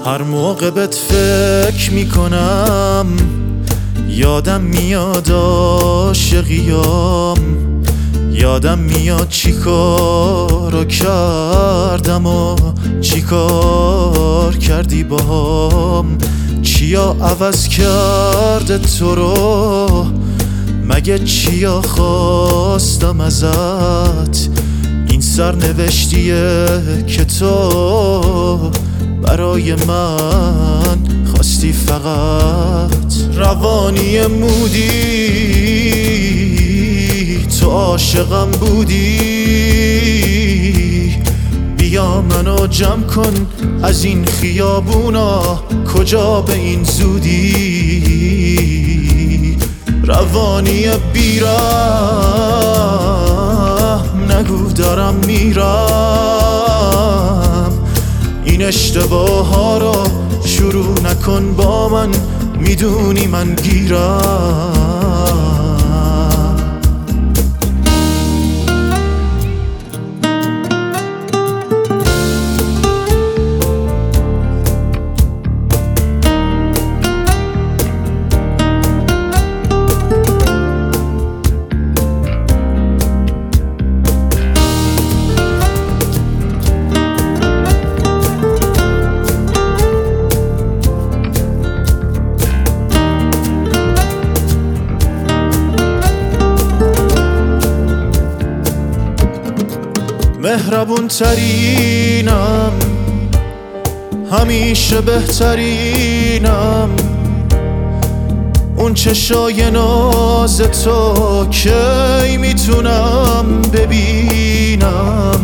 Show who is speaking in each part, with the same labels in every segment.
Speaker 1: هر موقع بهت فکر میکنم یادم میاد عاشقیام، یادم میاد چی کارو کردم و چی کار کردی باهام. چیا عوض کرده تو رو، مگه چیا خواستم ازت؟ این سرنوشتیه که تو برای من خواستی فقط. روانی مودی تو عاشقم بودی، بیا منو جمع کن از این خیابونا، کجا به این زودی؟ روانی بیرحم نگو دارم میرم، این اشتباه ها رو شروع نکن با من، میدونی من گیرم. مهربون ترینم، همیشه بهترینم، اون چشای ناز تو کی میتونم ببینم؟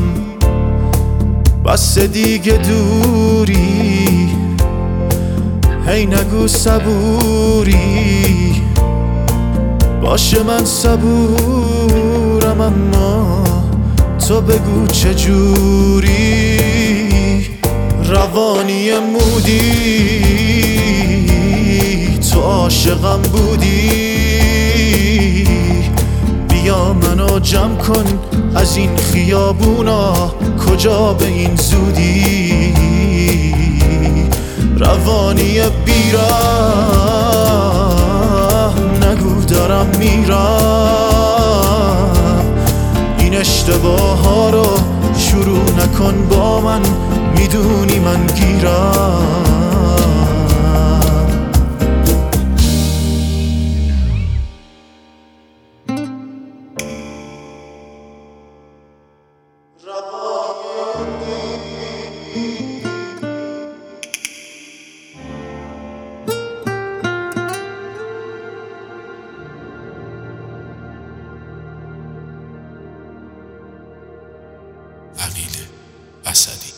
Speaker 1: بس دیگه دوری، هی نگو صبوری، باشه من صبورم اما تو بگو چجوری؟ روانی مودی تو عاشقم بودی، بیا منو جمع کن از این خیابونا، کجا به این زودی؟ روانی بیرحم نگو دارم میرم، این اشتباه ها رو شروع نکن با من، میدونی من گیرم.
Speaker 2: عقیل اسدی.